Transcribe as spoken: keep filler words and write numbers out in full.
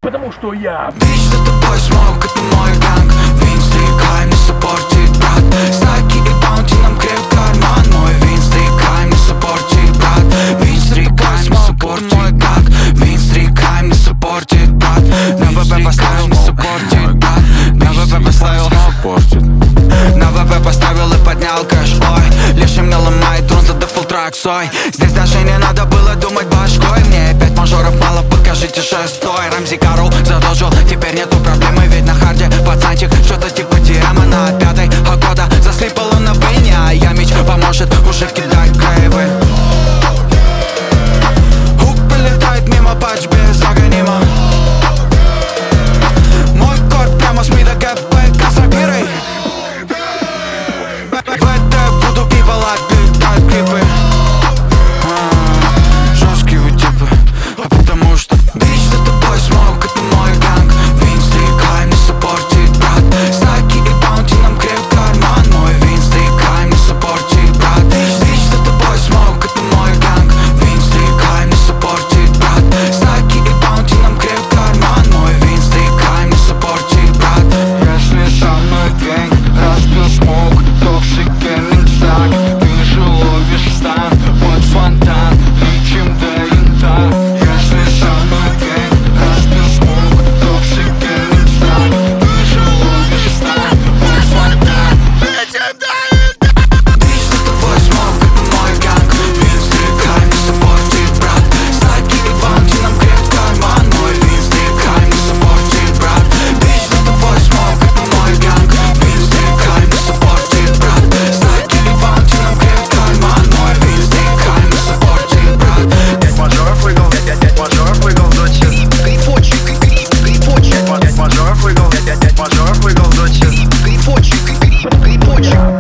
потому что я... Бич за тобой смог, это мой ганг. Винстрик, хай не саппортит, брат. Стаки и баунти нам греют карман. Мой винстрик, хай не саппортит, брат. Винстрик, хай не саппортит, мой ганг. Винстрик, хай не саппортит, брат. На ВП поставил, не саппортит, брат. На ВП поставил, на ВП поставил и поднял кэш, ой. Лишь мне ломает трон за дефолт трак, сой. Здесь даже не надо было думать башкой. Мне пять мажоров мало, покажите шестой. Рамзи Карл задолжил, теперь нету проблемы. Ведь на харде пацанчик, что-то типа Тиама на пятой. А года заслипал он на войне, а я меч поможет уже кидать грейвы. Хук прилетает мимо, патч без агонима. Мой кор прямо с мида ГП Касабирой. В это буду пивалать, летают клипы. Жесткие вы типы, а потому что бич за тобой смог, это мой ганг. Винстрик, хай не саппортит, брат. Стаки и баунти нам греют карман. Мой винстрик, хай не саппортит, брат. Бич за тобой смог, это мой ганг. Винстрик, хай не саппортит, брат. Стаки и баунти нам греют карман. Мой винстрик, хай не саппортит, брат. Если со мной гэнг, разбил смог, токсик гэнг стак. Ты же ловишь стан, под фонтан, летим до инта. Если со мной гэнг, разбил смог, токсик гэнг стак. Ты же ловишь стан, под фонтан, летим до инта. Бич за тобой смог, это мой ганг. Винстрик, хай не саппортит, брат. Стаки и баунти нам греют карман. Мой винстрик, хай не саппортит, брат. Бич за тобой смог, это мой ганг. Винстрик, хай не саппортит, брат. Стаки и баунти нам греют карман. Мой винстрик, хай не саппортит, брат. Пять мажоров выиграл, пять, пять, пять мажоров выиграл в доте. Грифочек, грифочек, Пять мажоров выиграл, пять, пять, пять мажоров выиграл в доте. грифочек, грифочек.